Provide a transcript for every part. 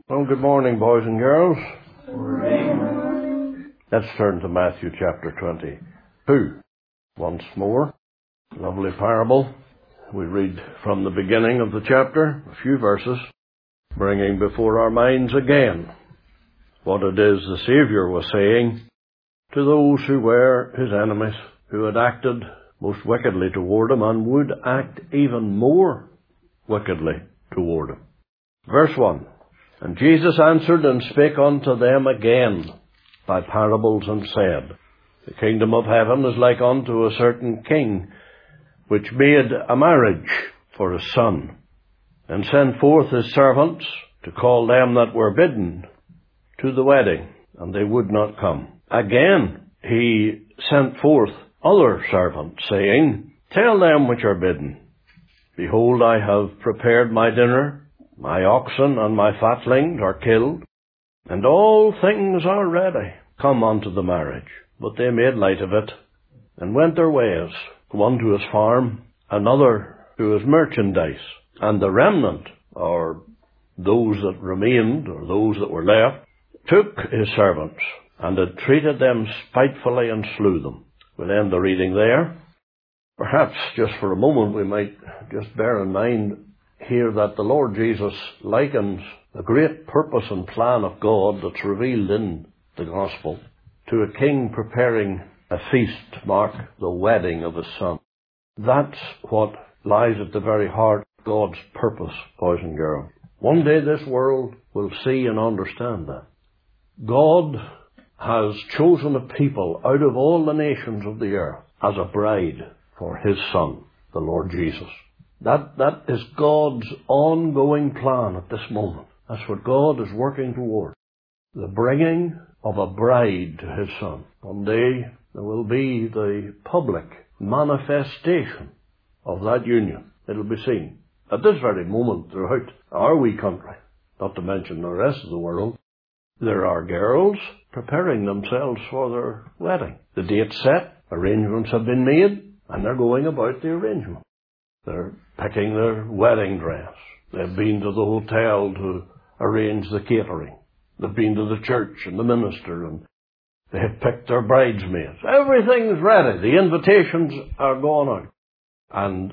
Well, good morning, boys and girls. Morning. Let's turn to Matthew chapter 22. Once more, lovely parable. We read from the beginning of the chapter, a few verses, bringing before our minds again what it is the Saviour was saying to those who were his enemies, who had acted most wickedly toward him and would act even more wickedly toward him. Verse 1. And Jesus answered and spake unto them again by parables, and said, The kingdom of heaven is like unto a certain king, which made a marriage for his son, and sent forth his servants to call them that were bidden to the wedding, and they would not come. Again he sent forth other servants, saying, Tell them which are bidden, Behold, I have prepared my dinner, my oxen and my fatlings are killed, and all things are ready. Come unto the marriage. But they made light of it, and went their ways, one to his farm, another to his merchandise. And the remnant, or those that remained, or those that were left, took his servants, and had treated them spitefully, and slew them. We'll end the reading there. Perhaps just for a moment we might just bear in mind here that the Lord Jesus likens the great purpose and plan of God that's revealed in the Gospel to a king preparing a feast to mark the wedding of his son. That's what lies at the very heart of God's purpose, boys and girls. One day this world will see and understand that. God has chosen a people out of all the nations of the earth as a bride for his Son, the Lord Jesus. That is God's ongoing plan at this moment. That's what God is working toward. The bringing of a bride to his Son. One day there will be the public manifestation of that union. It'll be seen at this very moment throughout our wee country, not to mention the rest of the world. There are girls preparing themselves for their wedding. The date's set, arrangements have been made, and they're going about the arrangement. They're picking their wedding dress. They've been to the hotel to arrange the catering. They've been to the church and the minister, and they have picked their bridesmaids. Everything's ready. The invitations are going out. And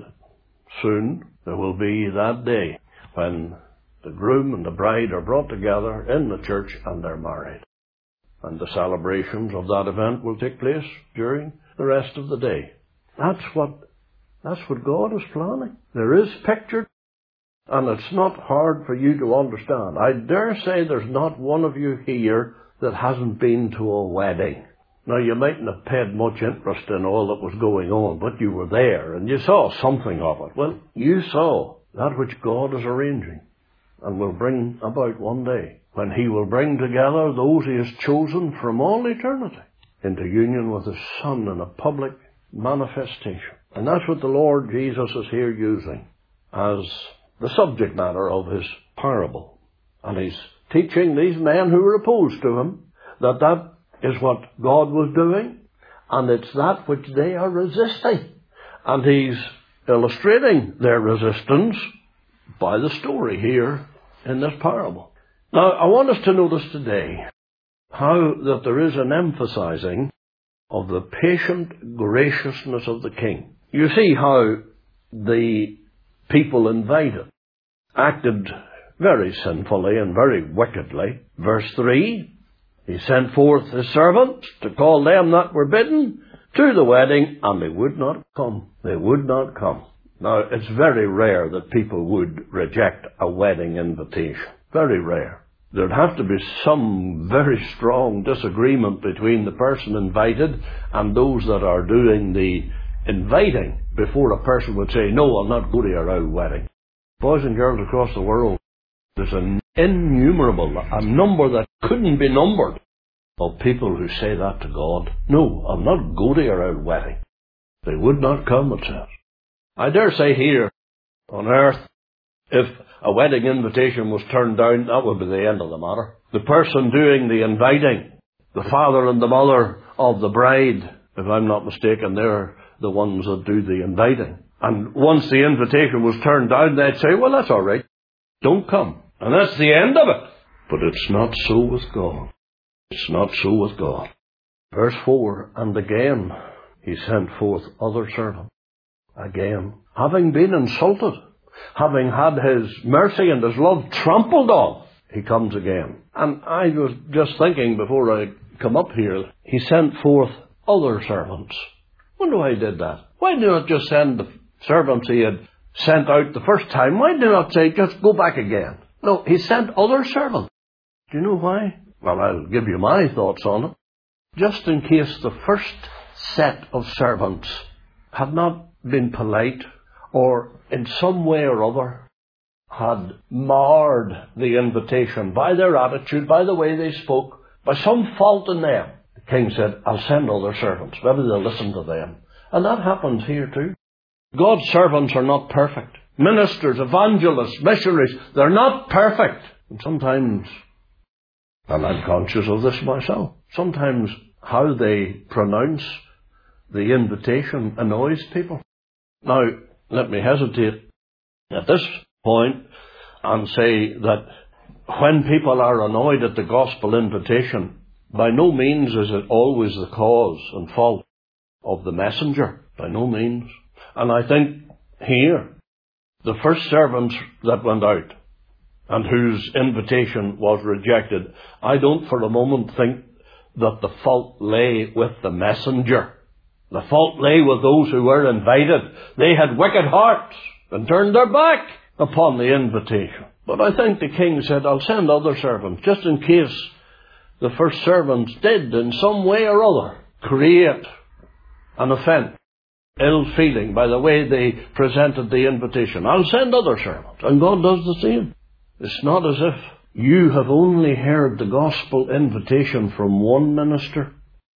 soon there will be that day when the groom and the bride are brought together in the church and they're married. And the celebrations of that event will take place during the rest of the day. That's what God is planning. There is pictured, and it's not hard for you to understand. I dare say there's not one of you here that hasn't been to a wedding. Now, you mightn't have paid much interest in all that was going on, but you were there, and you saw something of it. Well, you saw that which God is arranging, and will bring about one day, when he will bring together those he has chosen from all eternity into union with his Son in a public manifestation. And that's what the Lord Jesus is here using as the subject matter of his parable. And he's teaching these men who are opposed to him that is what God was doing, and it's that which they are resisting. And he's illustrating their resistance by the story here in this parable. Now, I want us to notice today how that there is an emphasizing of the patient graciousness of the king. You see how the people invited acted very sinfully and very wickedly. Verse 3, he sent forth his servants to call them that were bidden to the wedding, and they would not come. They would not come. Now, it's very rare that people would reject a wedding invitation. Very rare. There'd have to be some very strong disagreement between the person invited and those that are doing the inviting before a person would say, no, I'll not go to your old wedding. Boys and girls across the world, there's an innumerable, a number that couldn't be numbered, of people who say that to God. No, I'll not go to your old wedding. They would not come, it says. I dare say here on earth, if a wedding invitation was turned down, that would be the end of the matter. The person doing the inviting, the father and the mother of the bride, if I'm not mistaken, they're the ones that do the inviting. And once the invitation was turned down, they'd say, well, that's all right. Don't come. And that's the end of it. But it's not so with God. It's not so with God. Verse 4, and again he sent forth other servants. Again, having been insulted, having had his mercy and his love trampled on, he comes again. And I was just thinking before I come up here, he sent forth other servants. I wonder why he did that. Why did he not just send the servants he had sent out the first time? Why did he not say, just go back again? No, he sent other servants. Do you know why? Well, I'll give you my thoughts on it. Just in case the first set of servants had not been polite, or in some way or other had marred the invitation by their attitude, by the way they spoke, by some fault in them. The king said, I'll send other servants. Maybe they'll listen to them. And that happens here too. God's servants are not perfect. Ministers, evangelists, missionaries, they're not perfect. And sometimes, and I'm conscious of this myself, sometimes how they pronounce the invitation annoys people. Now, let me hesitate at this point and say that when people are annoyed at the gospel invitation, by no means is it always the cause and fault of the messenger. By no means. And I think here, the first servants that went out and whose invitation was rejected, I don't for a moment think that the fault lay with the messenger. The fault lay with those who were invited. They had wicked hearts and turned their back upon the invitation. But I think the king said, I'll send other servants, just in case the first servants did in some way or other create an offence, ill feeling by the way they presented the invitation. I'll send other servants. And God does the same. It's not as if you have only heard the gospel invitation from one minister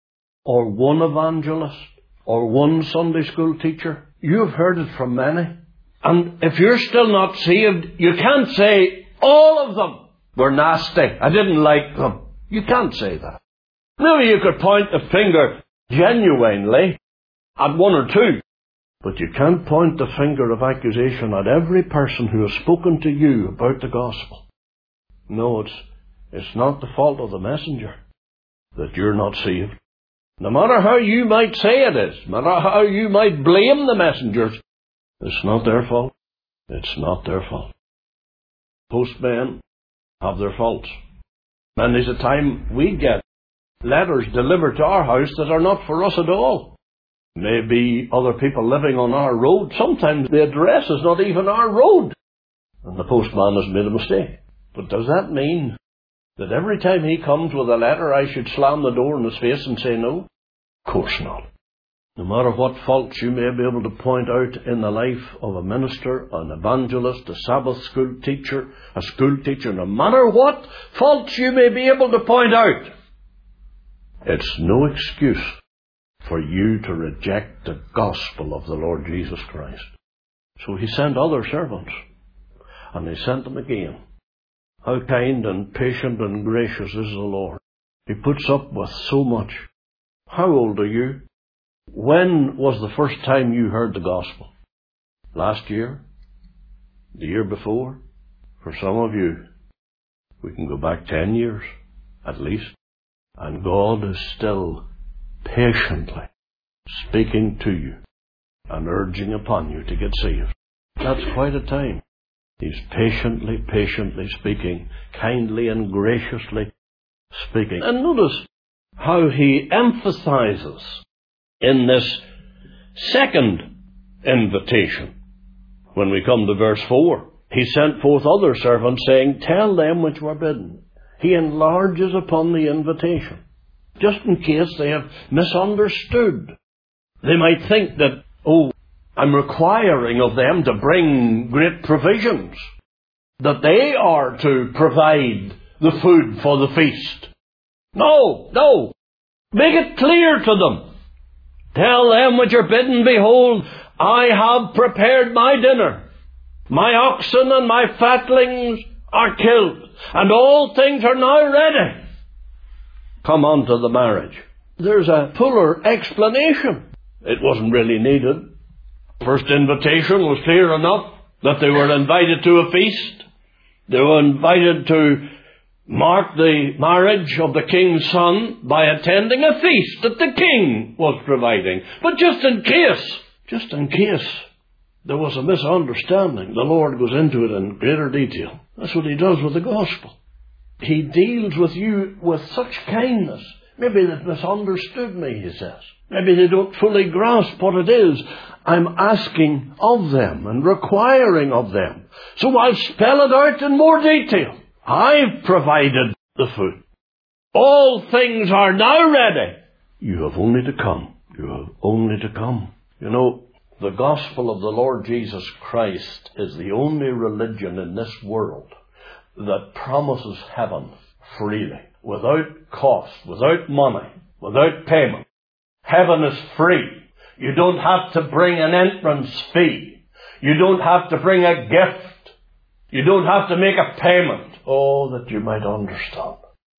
or one evangelist or one Sunday school teacher. You have heard it from many. And if you're still not saved, you can't say all of them were nasty. I didn't like them. You can't say that. Maybe you could point the finger genuinely at one or two. But you can't point the finger of accusation at every person who has spoken to you about the gospel. No, it's not the fault of the messenger that you're not saved. No matter how you might say it is, no matter how you might blame the messengers, it's not their fault. It's not their fault. Postmen have their faults. Many's the time we get letters delivered to our house that are not for us at all. Maybe other people living on our road. Sometimes the address is not even our road. And the postman has made a mistake. But does that mean that every time he comes with a letter I should slam the door in his face and say no? Of course not. No matter what faults you may be able to point out in the life of a minister, an evangelist, a Sabbath school teacher, no matter what faults you may be able to point out, it's no excuse for you to reject the gospel of the Lord Jesus Christ. So he sent other servants, and he sent them again. How kind and patient and gracious is the Lord. He puts up with so much. How old are you? When was the first time you heard the gospel? Last year? The year before? For some of you, we can go back 10 years, at least. And God is still patiently speaking to you and urging upon you to get saved. That's quite a time. He's patiently speaking, kindly and graciously speaking. And notice how he emphasizes in this second invitation. When we come to verse 4, he sent forth other servants, saying, tell them which were bidden. He enlarges upon the invitation, just in case they have misunderstood. They might think that, I'm requiring of them to bring great provisions, that they are to provide the food for the feast. No. Make it clear to them. Tell them which are bidden, behold, I have prepared my dinner. My oxen and my fatlings are killed, and all things are now ready. Come unto the marriage. There's a fuller explanation. It wasn't really needed. First invitation was clear enough that they were invited to a feast. They were invited to mark the marriage of the king's son by attending a feast that the king was providing. But just in case there was a misunderstanding, the Lord goes into it in greater detail. That's what he does with the gospel. He deals with you with such kindness. Maybe they've misunderstood me, he says. Maybe they don't fully grasp what it is I'm asking of them and requiring of them. So I'll spell it out in more detail. I've provided the food. All things are now ready. You have only to come. You have only to come. You know, the gospel of the Lord Jesus Christ is the only religion in this world that promises heaven freely, without cost, without money, without payment. Heaven is free. You don't have to bring an entrance fee. You don't have to bring a gift. You don't have to make a payment. Oh, that you might understand.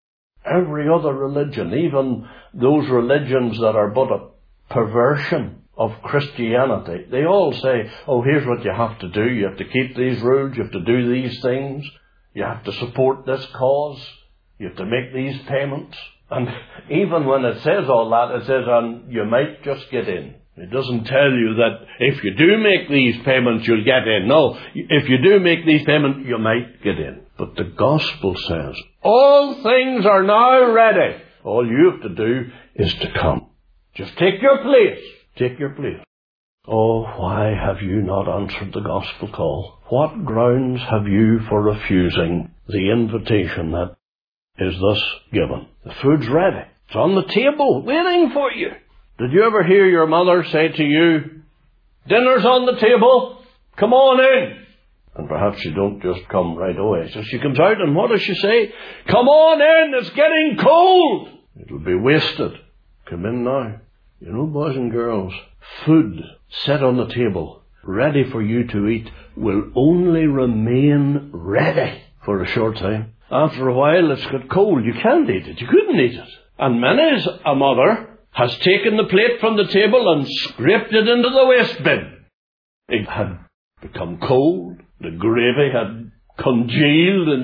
Every other religion, even those religions that are but a perversion of Christianity, they all say, oh, here's what you have to do. You have to keep these rules. You have to do these things. You have to support this cause. You have to make these payments. And even when it says all that, it says, and you might just get in. It doesn't tell you that if you do make these payments, you'll get in. No, if you do make these payments, you might get in. But the gospel says, all things are now ready. All you have to do is to come. Just take your place. Take your place. Oh, why have you not answered the gospel call? What grounds have you for refusing the invitation that is thus given? The food's ready. It's on the table, waiting for you. Did you ever hear your mother say to you, dinner's on the table, come on in? And perhaps you don't just come right away. So she comes out, and what does she say? Come on in, it's getting cold. It'll be wasted. Come in now. You know, boys and girls, food set on the table, ready for you to eat, will only remain ready for a short time. After a while, it's got cold. You can't eat it. You couldn't eat it. And many's a mother has taken the plate from the table and scraped it into the waste bin. It had become cold. The gravy had congealed, and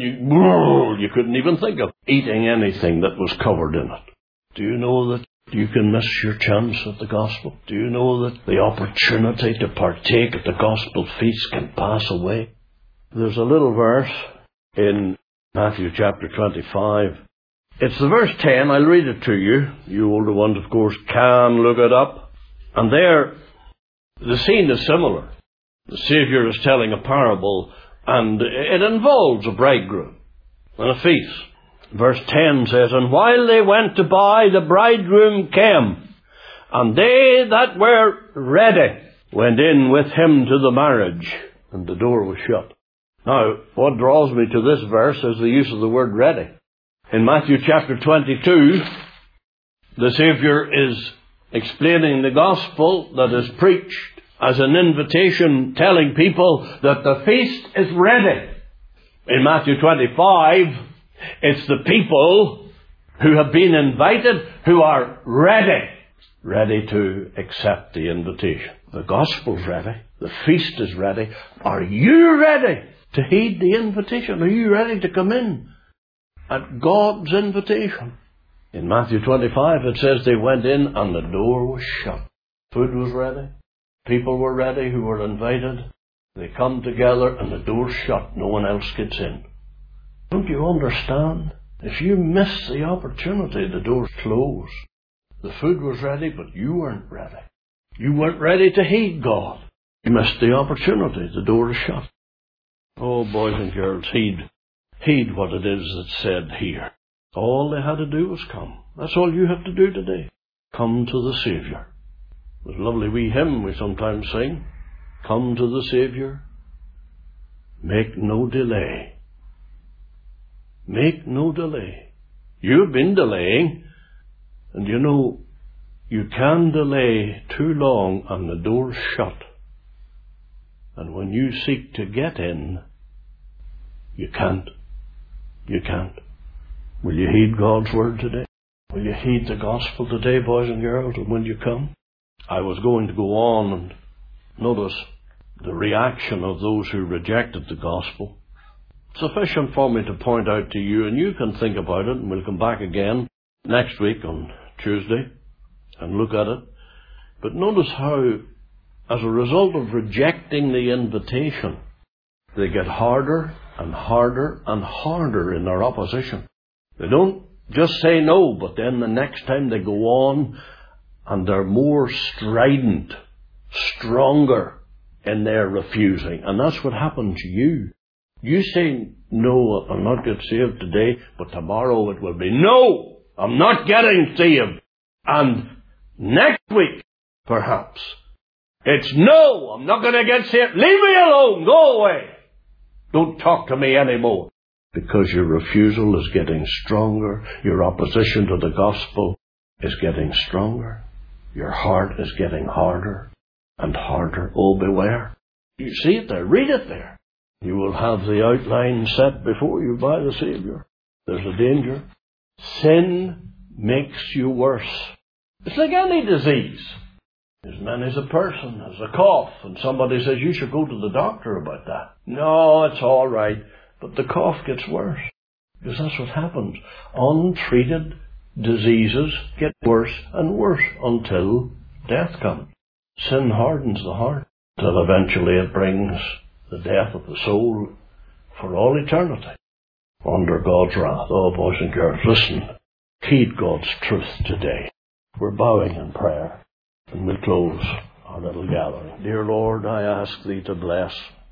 you couldn't even think of eating anything that was covered in it. Do you know that you can miss your chance at the gospel? Do you know that the opportunity to partake at the gospel feast can pass away? There's a little verse in Matthew chapter 25. It's the verse 10. I'll read it to you. You older ones, of course, can look it up. And there, the scene is similar. The Saviour is telling a parable, and it involves a bridegroom and a feast. Verse 10 says, and while they went to buy, the bridegroom came, and they that were ready went in with him to the marriage, and the door was shut. Now, what draws me to this verse is the use of the word ready. In Matthew chapter 22, the Saviour is explaining the gospel that is preached as an invitation, telling people that the feast is ready. In Matthew 25, it's the people who have been invited who are ready to accept the invitation. The gospel's ready. The feast is ready. Are you ready to heed the invitation? Are you ready to come in at God's invitation? In Matthew 25, it says they went in and the door was shut. Food was ready. People were ready who were invited. They come together and the door's shut. No one else gets in. Don't you understand? If you miss the opportunity, the door's closed. The food was ready, but you weren't ready. You weren't ready to heed God. You missed the opportunity. The door is shut. Oh, boys and girls, heed what it is that's said here. All they had to do was come. That's all you have to do today. Come to the Saviour. There's a lovely wee hymn we sometimes sing. Come to the Saviour. Make no delay. Make no delay. You've been delaying, and you know, you can delay too long and the door's shut. And when you seek to get in, you can't. You can't. Will you heed God's word today? Will you heed the gospel today, boys and girls, and will you come? I was going to go on and notice the reaction of those who rejected the gospel. sufficient for me to point out to you, and you can think about it, and we'll come back again next week on Tuesday and look at it. But notice how, as a result of rejecting the invitation, they get harder and harder and harder in their opposition. They don't just say no, but then the next time they go on and they're more strident, stronger in their refusing. And that's what happened to you. You say, no, I'll not get saved today, but tomorrow it will be, no, I'm not getting saved. And next week, perhaps, it's, no, I'm not going to get saved. Leave me alone. Go away. Don't talk to me anymore. Because your refusal is getting stronger. Your opposition to the gospel is getting stronger. Your heart is getting harder and harder. Oh, beware. You see it there. Read it there. You will have the outline set before you by the Saviour. There's a danger. Sin makes you worse. It's like any disease. As many as a person has a cough, and somebody says, you should go to the doctor about that. No, it's all right. But the cough gets worse. Because that's what happens. Untreated diseases get worse and worse until death comes. Sin hardens the heart till eventually it brings the death of the soul for all eternity under God's wrath. Oh, boys and girls, listen. Heed God's truth today. We're bowing in prayer, and we'll close our little gathering. Dear Lord, I ask Thee to bless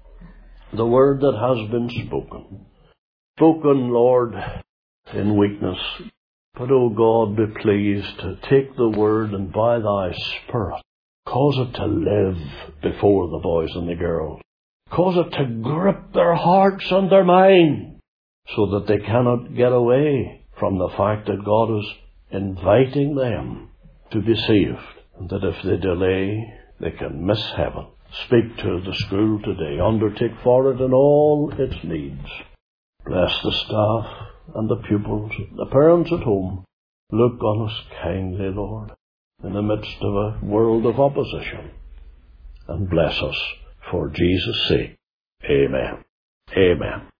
the word that has been spoken. Spoken, Lord, in weakness. But, O God, be pleased to take the word and by Thy Spirit cause it to live before the boys and the girls. Cause it to grip their hearts and their mind so that they cannot get away from the fact that God is inviting them to be saved, and that if they delay, they can miss heaven. Speak to the school today. Undertake for it in all its needs. Bless the staff and the pupils, the parents at home. Look on us kindly, Lord, in the midst of a world of opposition. And bless us for Jesus' sake. Amen. Amen.